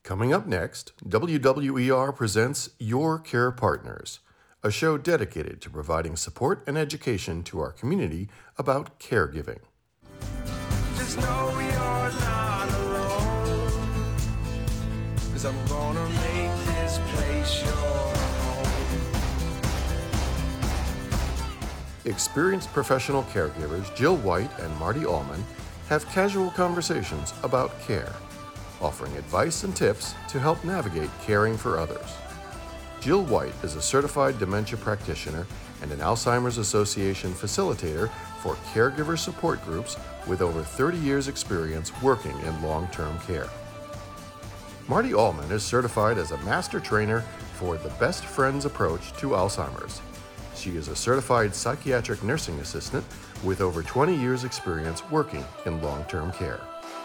Coming up next, WWER presents Your Care Partners, a show dedicated to providing support and education to our community about caregiving. Just know you're not alone, 'cause I'm gonna make this place your home. Experienced professional caregivers Jill White and Marty Allman have casual conversations about care, offering advice and tips to help navigate caring for others. Jill White is a certified dementia practitioner and an Alzheimer's Association facilitator for caregiver support groups with over 30 years' experience working in long-term care. Marty Allman is certified as a master trainer for the Best Friends approach to Alzheimer's. She is a certified psychiatric nursing assistant with over 20 years' experience working in long-term care.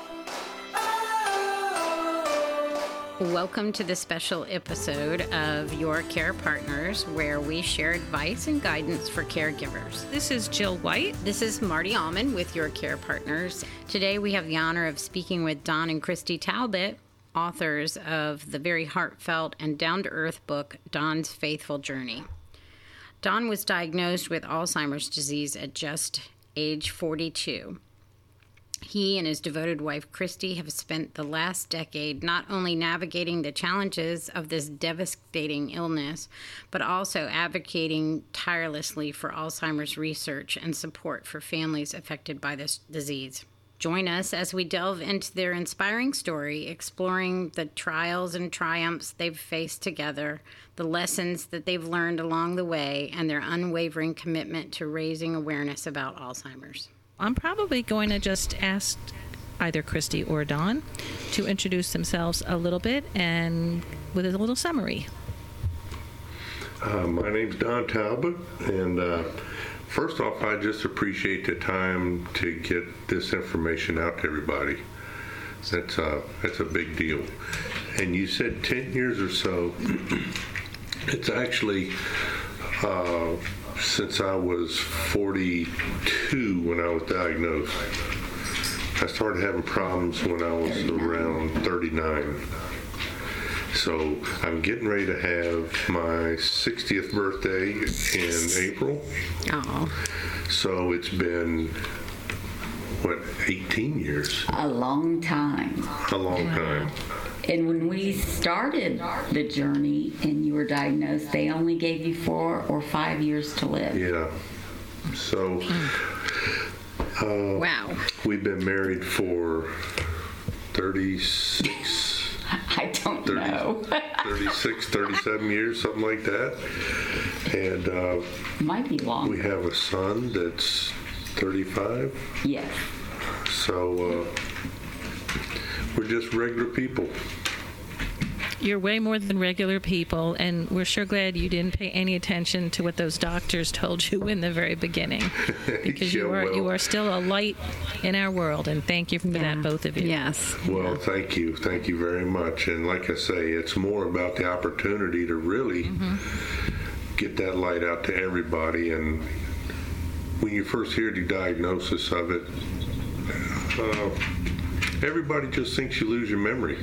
Welcome to the special episode of Your Care Partners, where we share advice and guidance for caregivers. This is Jill White. This is Marty Allman with Your Care Partners. Today we have the honor of speaking with Don and Christy Talbot, authors of the very heartfelt and down-to-earth book, Don's Faithful Journey. Don was diagnosed with Alzheimer's disease at just age 42. He and his devoted wife, Christy, have spent the last decade not only navigating the challenges of this devastating illness, but also advocating tirelessly for Alzheimer's research and support for families affected by this disease. Join us as we delve into their inspiring story, exploring the trials and triumphs they've faced together, the lessons that they've learned along the way, and their unwavering commitment to raising awareness about Alzheimer's. I'm probably going to just ask either Christy or Don to introduce themselves a little bit and with a little summary. My name's Don Talbot, and first off, I just appreciate the time to get this information out to everybody. That's a big deal. And you said 10 years or so. It's actually since I was 42 when I was diagnosed. I started having problems when I was around 39. So I'm getting ready to have my 60th birthday in April. Oh. So it's been, 18 years? A long time. A long time. And when we started the journey and you were diagnosed, they only gave you 4 or 5 years to live. Yeah. So, Wow. We've been married for 36. I don't know. 36, 37 years, something like that. And Might be long. we have a son that's 35. Yes. So we're just regular people. You're way more than regular people, and we're sure glad you didn't pay any attention to what those doctors told you in the very beginning, because you are still a light in our world, and thank you for that, both of you. Yes. Well, thank you very much. And like I say, it's more about the opportunity to really get that light out to everybody. And when you first hear the diagnosis of it, everybody just thinks you lose your memory.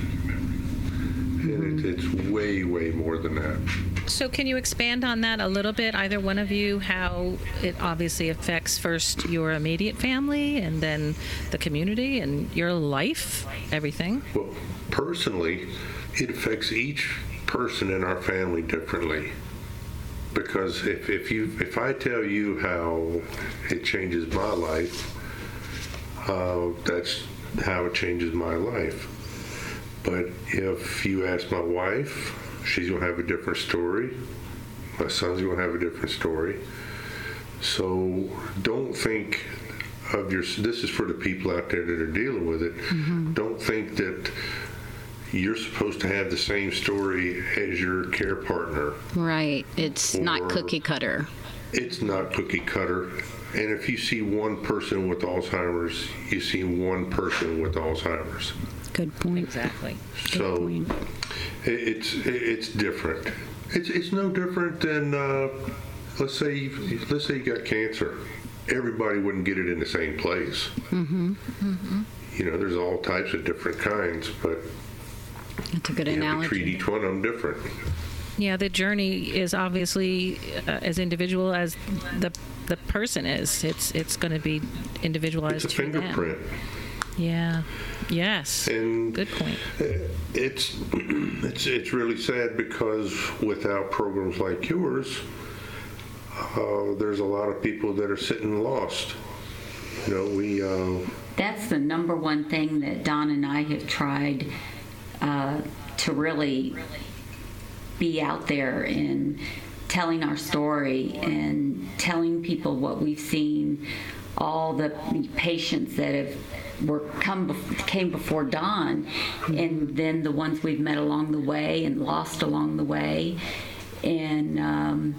And it's way, way more than that. So can you expand on that a little bit, either one of you, how it obviously affects first your immediate family and then the community and your life, everything? Well, personally, it affects each person in our family differently. Because if I tell you how it changes my life, that's how it changes my life. But if you ask my wife, she's going to have a different story. My son's going to have a different story. So don't think of this is for the people out there that are dealing with it. Don't think that you're supposed to have the same story as your care partner. Right. It's not cookie cutter. It's not cookie cutter. And if you see one person with Alzheimer's, you see one person with Alzheimer's. Good point. Exactly. So it's different. It's no different than let's say you got cancer. Everybody wouldn't get it in the same place. You know, there's all types of different kinds, but That's a good You have to analogy. treat each one of them different. Yeah, the journey is obviously as individual as the person is. It's going to be individualized. It's a to them. fingerprint. Yeah. Yes. And good point. It's really sad because without programs like yours, there's a lot of people that are sitting lost. That's the number one thing that Don and I have tried to really be out there in telling our story and telling people what we've seen, all the patients that came before Don, and then the ones we've met along the way and lost along the way. And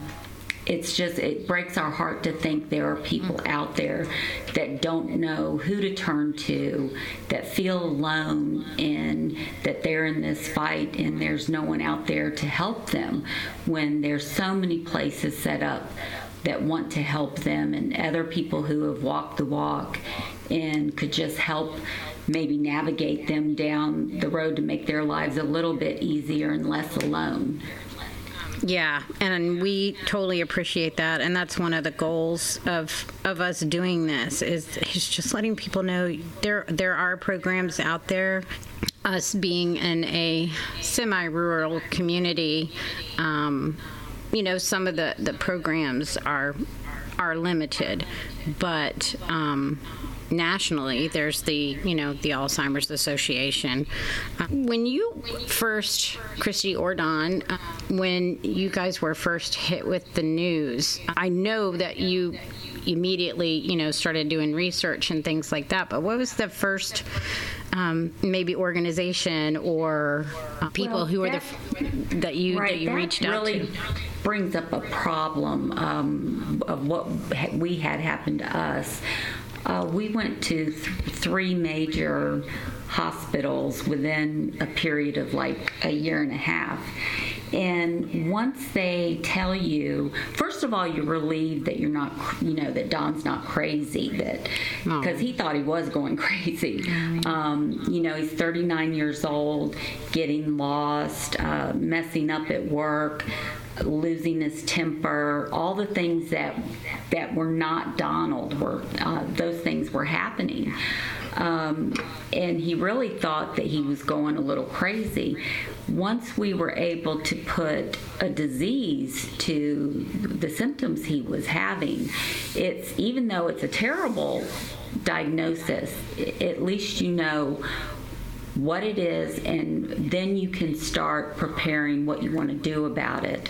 it breaks our heart to think there are people out there that don't know who to turn to, that feel alone, and that they're in this fight and there's no one out there to help them, when there's so many places set up that want to help them, and other people who have walked the walk and could just help maybe navigate them down the road to make their lives a little bit easier and less alone. Yeah, and we totally appreciate that, and that's one of the goals of us doing this is just letting people know there are programs out there. Us being in a semi-rural community, some of the programs are limited, but nationally there's the Alzheimer's Association. When you first, Christy or Don, when you guys were first hit with the news, I know that you immediately started doing research and things like that, but what was the first maybe organization or people who were that you reached out to? Really brings up a problem of what we had happened to us. We went to 3 major hospitals within a period of like a year and a half. And once they tell you, first of all, you're relieved that you're not, that Don's not crazy, because he thought he was going crazy. He's 39 years old, getting lost, messing up at work, losing his temper, all the things that were not Donald, those things were happening. And he really thought that he was going a little crazy. Once we were able to put a disease to the symptoms he was having, even though it's a terrible diagnosis, at least you know what it is, and then you can start preparing what you want to do about it.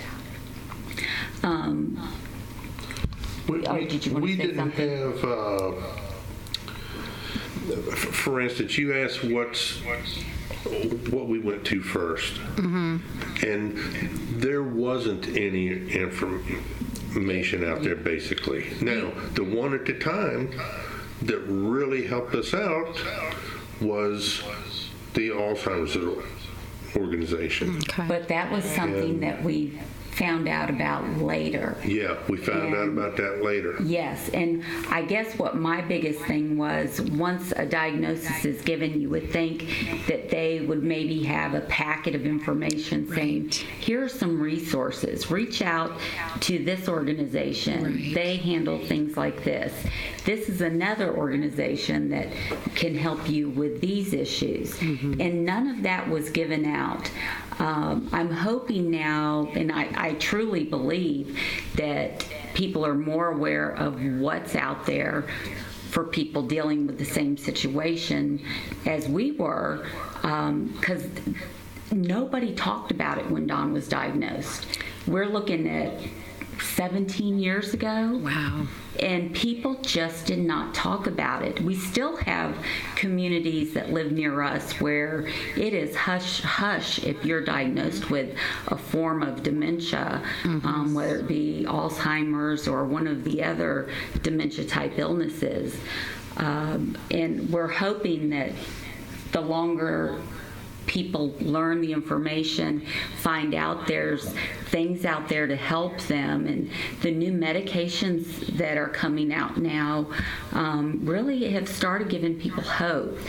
Did you want to say something? We didn't have, for instance, you asked what we went to first. Mm-hmm. And there wasn't any information out there, basically. Now, the one at the time that really helped us out was the Alzheimer's organization. Okay. But that was something that we found out about later. Yeah, we found out about that later. Yes, and I guess what my biggest thing was, once a diagnosis is given, you would think that they would maybe have a packet of information saying, here are some resources. Reach out to this organization. They handle things like this. This is another organization that can help you with these issues. Mm-hmm. And none of that was given out. I'm hoping now, and I truly believe that people are more aware of what's out there for people dealing with the same situation as we were, because nobody talked about it when Don was diagnosed. We're looking at 17 years ago. Wow. And people just did not talk about it. We still have communities that live near us where it is hush hush if you're diagnosed with a form of dementia, mm-hmm. Whether it be Alzheimer's or one of the other dementia type illnesses. And we're hoping that the longer people learn the information, find out there's things out there to help them, and the new medications that are coming out now really have started giving people hope.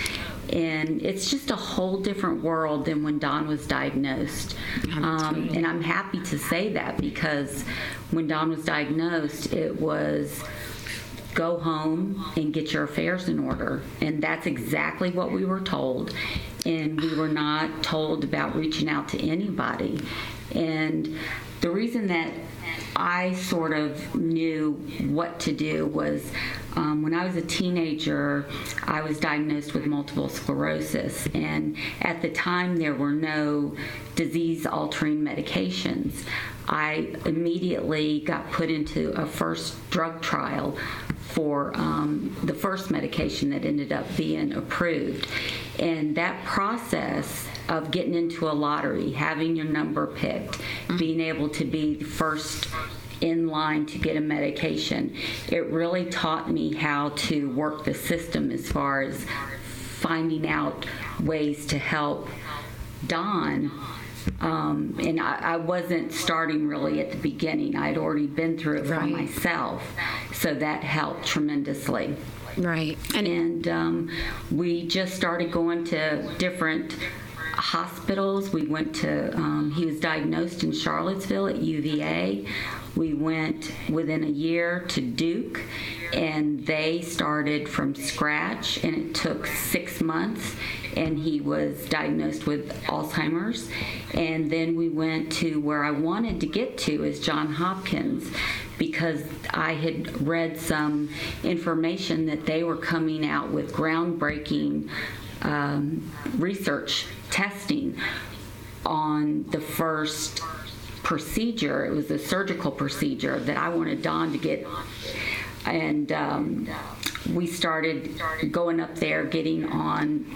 And it's just a whole different world than when Don was diagnosed. And I'm happy to say that, because when Don was diagnosed, it was go home and get your affairs in order. And that's exactly what we were told. And we were not told about reaching out to anybody. And the reason that I sort of knew what to do was when I was a teenager, I was diagnosed with multiple sclerosis. And at the time, there were no disease-altering medications. I immediately got put into a first drug trial for the first medication that ended up being approved. And that process of getting into a lottery, having your number picked, being able to be the first in line to get a medication, it really taught me how to work the system as far as finding out ways to help Don. And I wasn't starting really at the beginning. I'd already been through it for myself, so that helped tremendously. Right. And we just started going to different hospitals. We went to, he was diagnosed in Charlottesville at UVA. We went within a year to Duke, and they started from scratch, and it took 6 months, and he was diagnosed with Alzheimer's. And then we went to where I wanted to get to, is Johns Hopkins, because I had read some information that they were coming out with groundbreaking research testing on the first procedure. It was a surgical procedure that I wanted Don to get. And we started going up there, getting on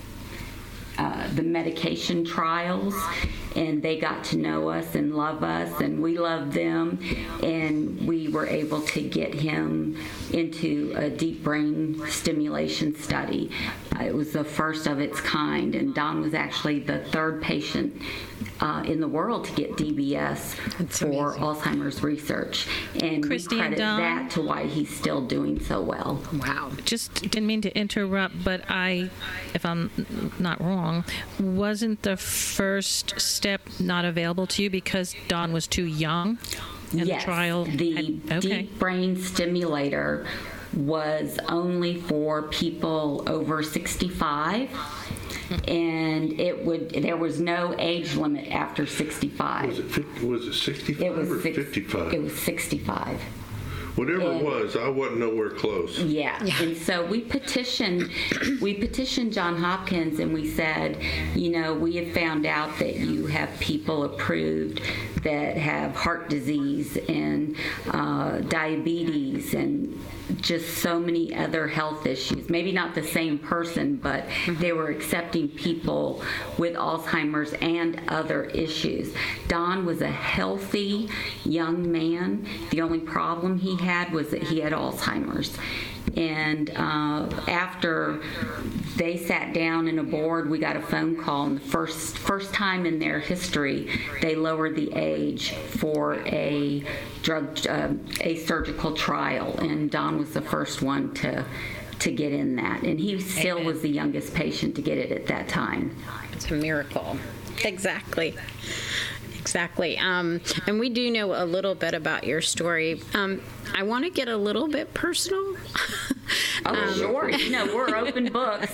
the medication trials, and they got to know us and love us, and we loved them, and we were able to get him into a deep brain stimulation study. It was the first of its kind, and Don was actually the third patient in the world to get DBS for Alzheimer's research, and Christy we credit and Don, that to why he's still doing so well. Wow. Just didn't mean to interrupt, but if I'm not wrong, wasn't the first step not available to you because Don was too young? And Yes, the trial deep brain stimulator was only for people over 65, and there was no age limit after 65. Was it 65 or 55? It was 65. Whatever it was, I wasn't nowhere close. Yeah. And so we petitioned Johns Hopkins, and we said, we have found out that you have people approved that have heart disease and diabetes and just so many other health issues. Maybe not the same person, but they were accepting people with Alzheimer's and other issues. Don was a healthy young man. The only problem he had was that he had Alzheimer's. And after they sat down in a board, we got a phone call, and the first time in their history, they lowered the age for a surgical trial, and Don was the first one to get in that, and he still was the youngest patient to get it at that time. It's a miracle. Exactly. And we do know a little bit about your story. I want to get a little bit personal. Sure. We're open books.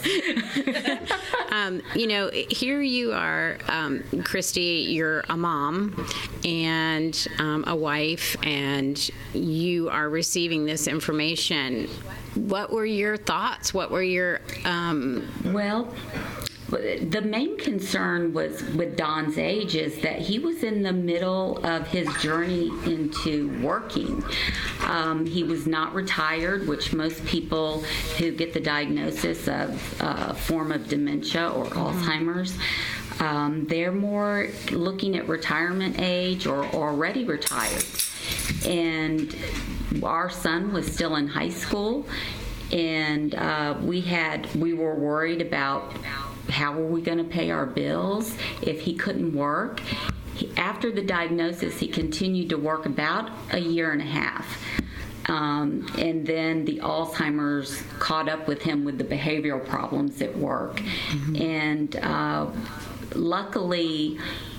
Here you are, Christy, you're a mom and a wife, and you are receiving this information. What were your thoughts? What were your... Well, the main concern was with Don's age is that he was in the middle of his journey into working. He was not retired, which most people who get the diagnosis of a form of dementia or Alzheimer's, they're more looking at retirement age or already retired. And our son was still in high school, and we were worried about how were we going to pay our bills if he couldn't work. After the diagnosis, he continued to work about a year and a half. And then the Alzheimer's caught up with him with the behavioral problems at work. And luckily,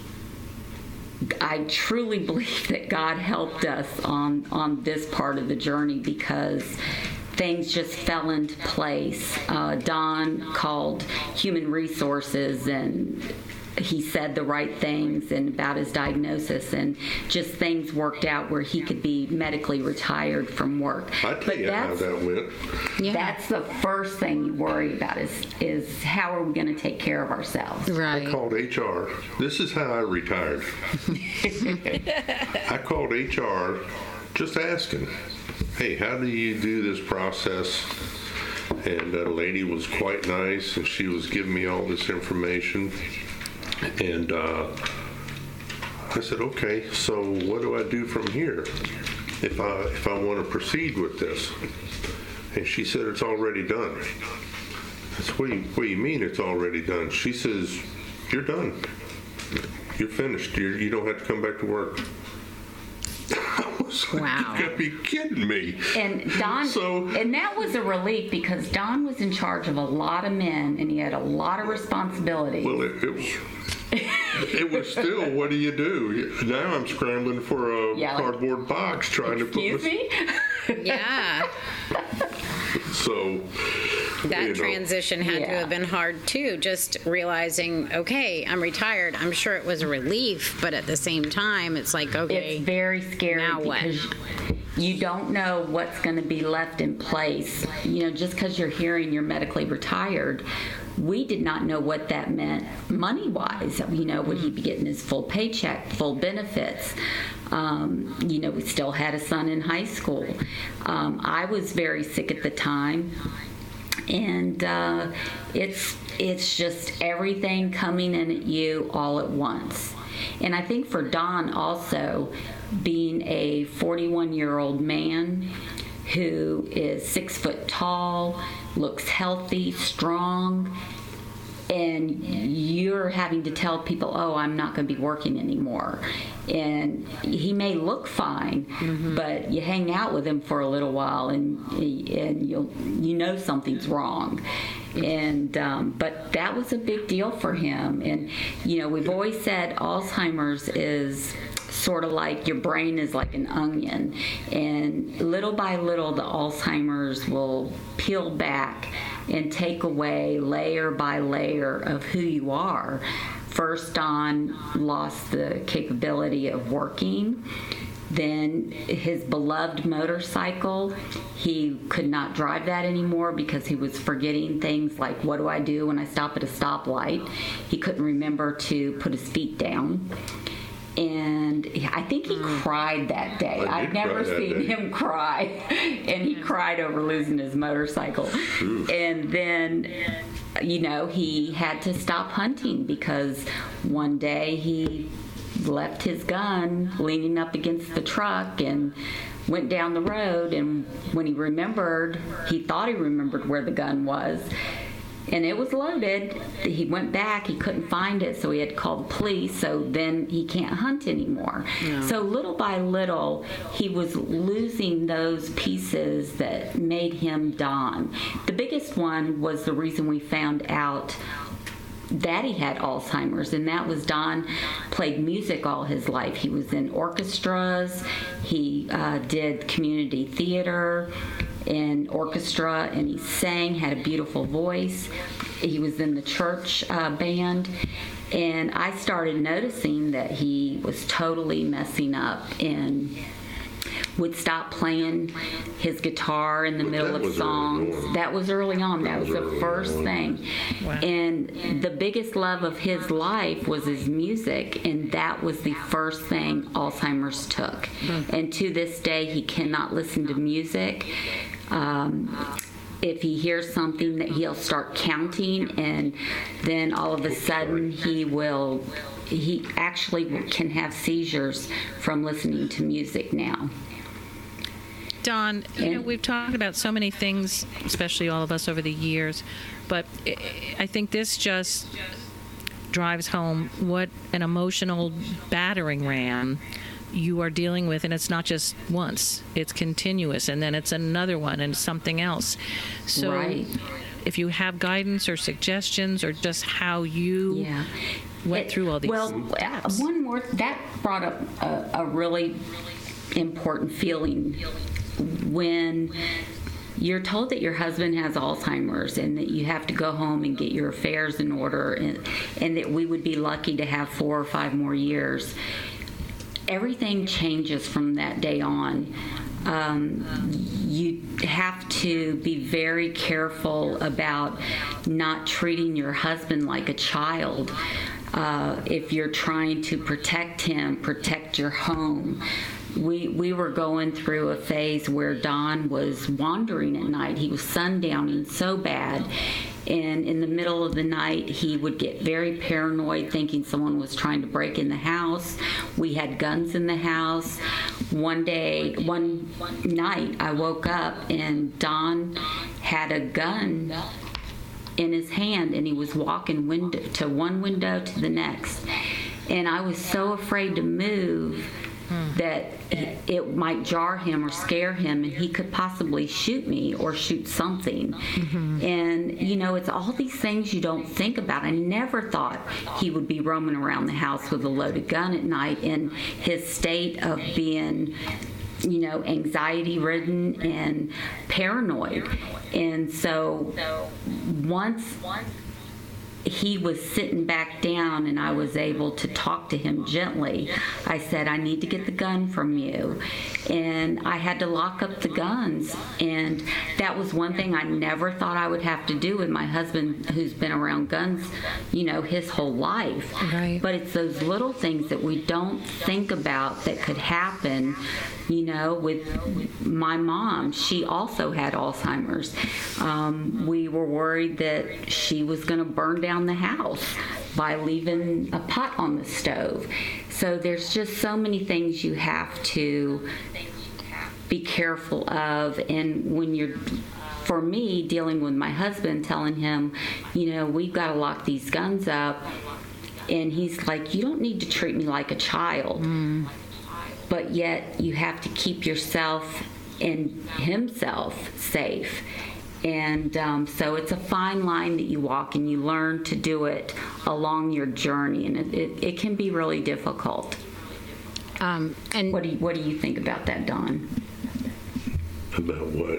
I truly believe that God helped us on this part of the journey, because things just fell into place. Don called Human Resources, and he said the right things and about his diagnosis, and just things worked out where he could be medically retired from work. I tell you how that went. Yeah. That's the first thing you worry about is how are we going to take care of ourselves? Right. I called HR. This is how I retired. I called HR just asking, hey, how do you do this process? And a lady was quite nice, and she was giving me all this information. And I said, okay, so what do I do from here if I want to proceed with this? And she said, it's already done. I said, what do you mean it's already done? She says, you're done. You're finished. You don't have to come back to work. I was like, wow. You gotta be kidding me. And Don, and that was a relief, because Don was in charge of a lot of men, and he had a lot of responsibilities. Well, it was still, what do you do? Now I'm scrambling for a cardboard box trying to put. Excuse me? Yeah. So that transition had to have been hard too, just realizing, okay, I'm retired. I'm sure it was a relief, but at the same time, it's like, okay. It's very scary, now because you don't know what's going to be left in place. Just because you're hearing you're medically retired, we did not know what that meant money-wise. Would he be getting his full paycheck, full benefits? We still had a son in high school. I was very sick at the time. And it's just everything coming in at you all at once. And I think for Don also, being a 41-year-old man who is 6 foot tall, looks healthy, strong, and you're having to tell people, oh, I'm not going to be working anymore. And he may look fine, but you hang out with him for a little while, and you know something's wrong. And but that was a big deal for him. And we've always said Alzheimer's is sort of like your brain is like an onion, and little by little the Alzheimer's will peel back and take away layer by layer of who you are. First, Don lost the capability of working. Then his beloved motorcycle, he could not drive that anymore because he was forgetting things like, what do I do when I stop at a stoplight? He couldn't remember to put his feet down. And I think he cried that day. I've never seen him cry. And he cried over losing his motorcycle. And then, he had to stop hunting, because one day he left his gun leaning up against the truck and went down the road. And when he remembered, he thought he remembered where the gun was. And it was loaded. He went back, he couldn't find it, so he had to call the police. So then he can't hunt anymore. No. So little by little, he was losing those pieces that made him Don. The biggest one was the reason we found out that he had Alzheimer's, and that was Don played music all his life. He was in orchestras, he did community theater and orchestra, and he sang, had a beautiful voice. He was in the church band, and I started noticing that he was totally messing up and would stop playing his guitar in the middle of songs. That was early on. That was the first thing. Wow. And the biggest love of his life was his music, and that was the first thing Alzheimer's took. And to this day, he cannot listen to music. If he hears something, that he'll start counting, and then all of a sudden he actually can have seizures from listening to music now. Don, we've talked about so many things, especially all of us over the years, but I think this just drives home what an emotional battering ram you are dealing with, and it's not just once, it's continuous, and then it's another one and something else. So Right. if you have guidance or suggestions or just how you went through all these steps. One more, that brought up a really important feeling when you're told that your husband has Alzheimer's and that you have to go home and get your affairs in order, and that we would be lucky to have 4 or 5 more years. Everything changes from that day on. You have to be very careful about not treating your husband like a child. If you're trying to protect him, protect your home. We were going through a phase where Don was wandering at night. He was sundowning so bad. And in the middle of the night, he would get very paranoid, thinking someone was trying to break in the house. We had guns in the house. One night, I woke up and Don had a gun in his hand, and he was walking to one window to the next. And I was so afraid to move that it might jar him or scare him, and he could possibly shoot me or shoot something. And, you know, it's all these things you don't think about. I never thought he would be roaming around the house with a loaded gun at night in his state of being, you know, anxiety-ridden and paranoid. And so once he was sitting back down and I was able to talk to him gently, I said, I need to get the gun from you. And I had to lock up the guns. And that was one thing I never thought I would have to do with my husband, who's been around guns, you know, his whole life. Right. But it's those little things that we don't think about that could happen. You know, with my mom, she also had Alzheimer's. We were worried that she was going to burn down the house by leaving a pot on the stove. So there's just so many things you have to be careful of. And when you're, for me, dealing with my husband, telling him, you know, we've got to lock these guns up. And he's like, you don't need to treat me like a child. But yet you have to keep yourself and himself safe. And so it's a fine line that you walk, and you learn to do it along your journey, and it can be really difficult. And What do you think about that, Don? About what?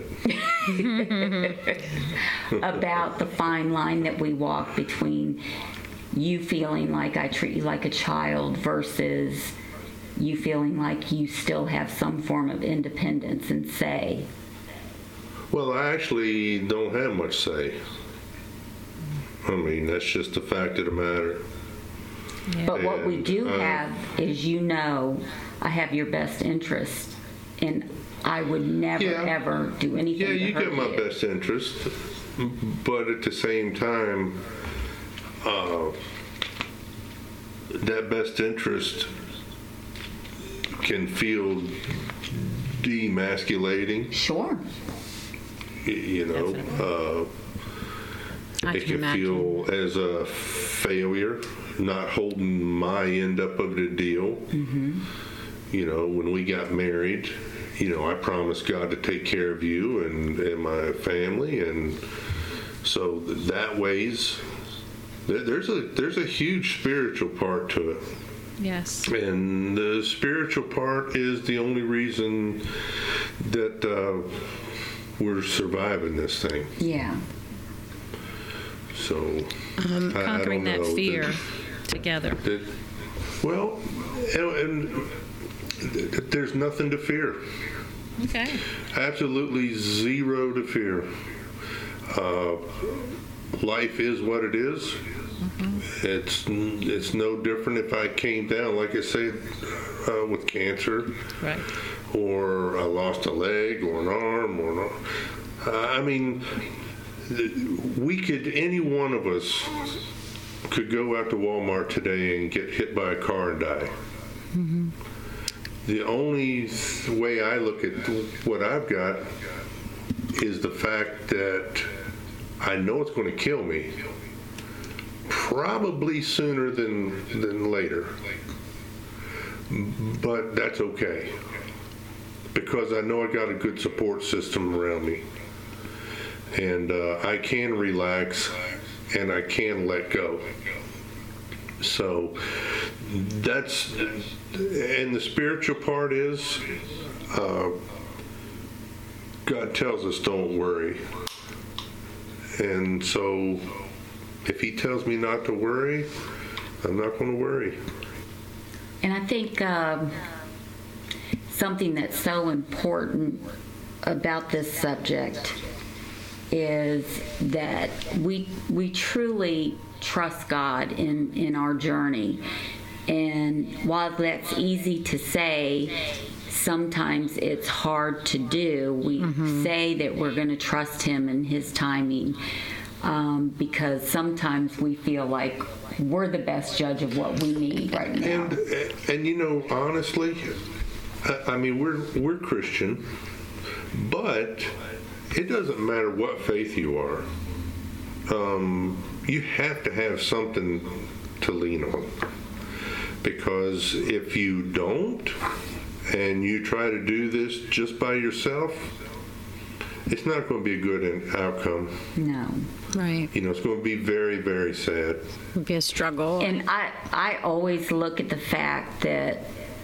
About the fine line that we walk between you feeling like I treat you like a child versus you feeling like you still have some form of independence and say. Well, I actually don't have much say. I mean, that's just the fact of the matter. But what we And, do have is, you know, I have your best interest, and I would never, ever do anything Yeah, to you hurt get my best interest, but at the same time, that best interest can feel demasculating. Sure. You know, I it can can imagine. feel as a failure, not holding my end up of the deal. You know, when we got married, you know, I promised God to take care of you and my family, and so that weighs. There's a huge spiritual part to it. Yes. And the spiritual part is the only reason that we're surviving this thing. Yeah. So Conquering I don't that know. fear together. Well, and there's nothing to fear. Okay. Absolutely zero to fear. Life is what it is. It's no different if I came down, like I said, with cancer, Right. or I lost a leg or an arm, or I mean, we could, any one of us could go out to Walmart today and get hit by a car and die. The only way I look at what I've got is the fact that I know it's going to kill me, probably sooner than later. but that's okay, because I know I got a good support system around me, and I can relax and I can let go. So that's, and the spiritual part is, God tells us don't worry. And so if he tells me not to worry, I'm not going to worry. And I think something that's so important about this subject is that we truly trust God in our journey. And while that's easy to say, sometimes it's hard to do. We say that we're going to trust him in his timing, because sometimes we feel like we're the best judge of what we need right now. And you know, honestly, I mean, we're Christian, but it doesn't matter what faith you are. You have to have something to lean on, because if you don't, and you try to do this just by yourself, it's not going to be a good outcome. No. Right. You know, it's going to be very, very sad. It'd be a struggle. And I always look at the fact that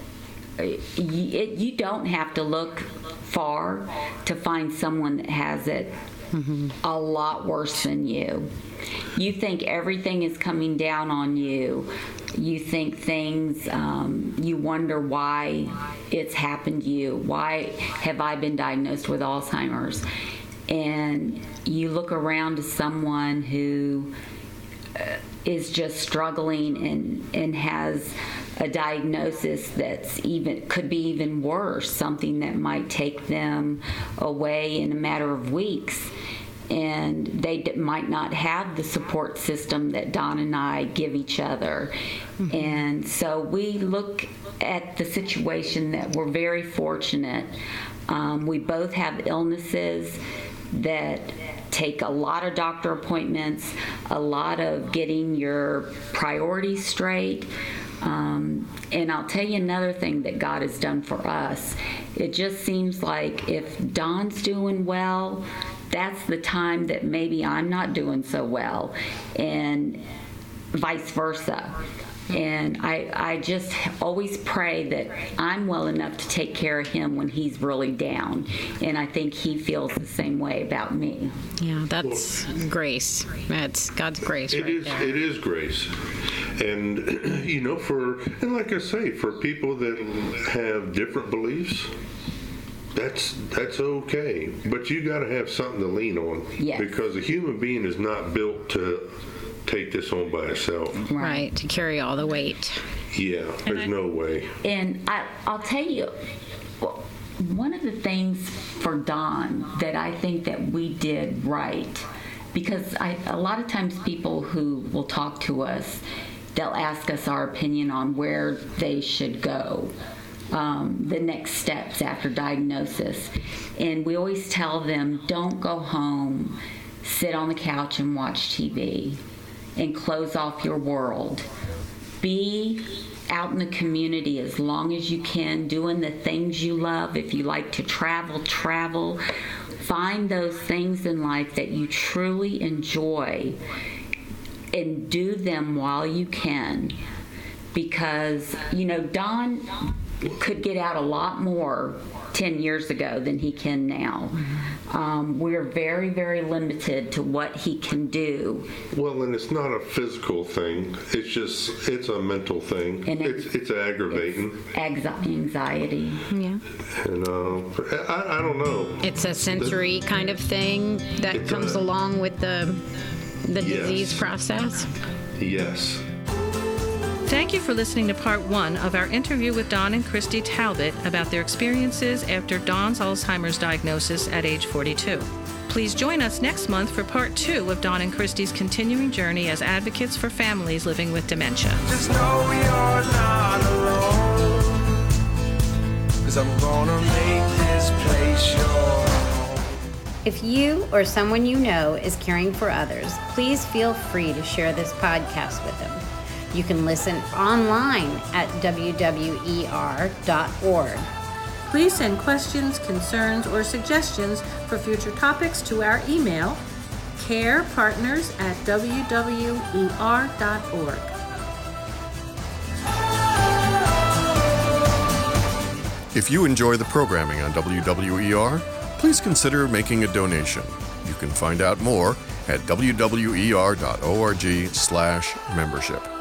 you don't have to look far to find someone that has it a lot worse than you. You think everything is coming down on you. You think things, you wonder why it's happened to you. Why have I been diagnosed with Alzheimer's? And you look around to someone who is just struggling and has a diagnosis that's could be even worse, something that might take them away in a matter of weeks. And they might not have the support system that Don and I give each other. And so we look at the situation that we're very fortunate. We both have illnesses that take a lot of doctor appointments, a lot of getting your priorities straight. And I'll tell you another thing that God has done for us. It just seems like if Don's doing well, that's the time that maybe I'm not doing so well, and vice versa. And I just always pray that I'm well enough to take care of him when he's really down. And I think he feels the same way about me. Yeah, that's grace. That's God's grace It is grace. And, you know, and like I say, for people that have different beliefs, that's okay. But you got to have something to lean on. Yes. Because a human being is not built to take this on by itself. Right, to carry all the weight. Yeah, there's no way. And I'll tell you, one of the things for Don that I think that we did right, because a lot of times people who will talk to us, they'll ask us our opinion on where they should go, the next steps after diagnosis. And we always tell them, don't go home, sit on the couch and watch TV and close off your world. Be out in the community as long as you can, doing the things you love. If you like to travel. Find those things in life that you truly enjoy and do them while you can. Because, you know, Don could get out a lot more 10 years ago than he can now. We're very, very limited to what he can do. Well, and it's not a physical thing. It's a mental thing. And it's aggravating. It's anxiety. Yeah. And I don't know. It's a sensory kind of thing that comes along with the disease process. Yes. Thank you for listening to part 1 of our interview with Don and Christy Talbot about their experiences after Don's Alzheimer's diagnosis at age 42. Please join us next month for part 2 of Don and Christy's continuing journey as advocates for families living with dementia. Just know you're not alone, 'cause I'm gonna make this place your home. If you or someone you know is caring for others, please feel free to share this podcast with them. You can listen online at wwer.org. Please send questions, concerns, or suggestions for future topics to our email, carepartners@wwer.org. If you enjoy the programming on WWER, please consider making a donation. You can find out more at wwer.org/membership.